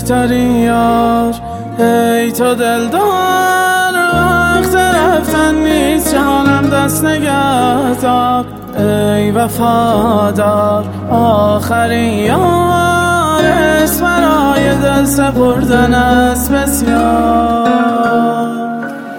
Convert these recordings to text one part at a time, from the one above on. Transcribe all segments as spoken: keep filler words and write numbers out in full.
بهترین یار. ای تو دلدار وقت رفتن نیست، جانم دست نگهدار. ای وفادار آخرین یار، اسم برای دل سپردن است بسیار.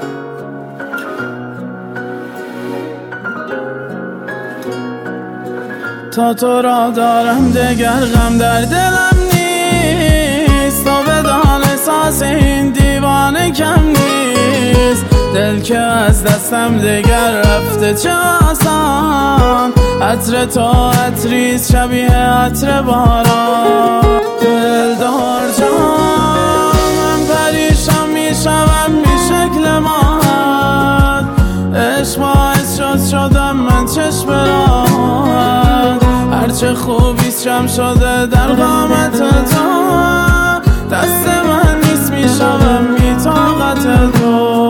تا تو را دارم دگر غم در دلم نیست، تو بدان احساس این دیوانه کم نیست. دل که از دستم دگر رفته چه آسان، عطر تو عطریست شبیه عطر باران. دلدار جان من پریشان میشوم بی شکل ماهت، عشق باعث شد شدم من چشم راحت. هرچه خوبیست شم شده در قامت تو، دست من نیست میشوم بی طاقت تو.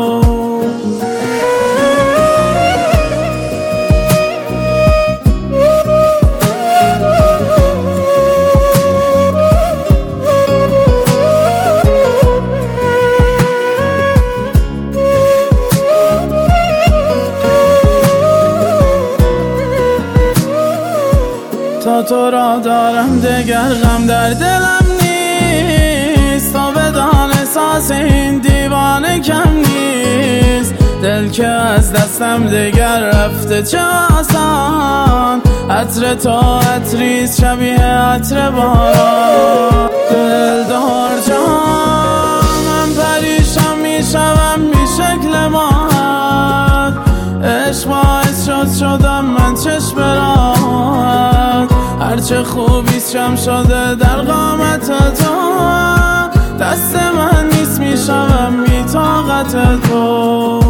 تا تو را دارم دگر غم در دلم نیست، تو بدان احساس این دیوانه کم نیست. دل که از دستم دگر رفته چه آسان، عطر تو عطریست شبیه عطر باران. دلدار جان من پریشان میشوم بی شکل ماهت، عشق باعث شد شدم من چشم راحت. هرچه خوبیست شم شده در قامت تو، دست من نیست میشوم بی طاقت تو.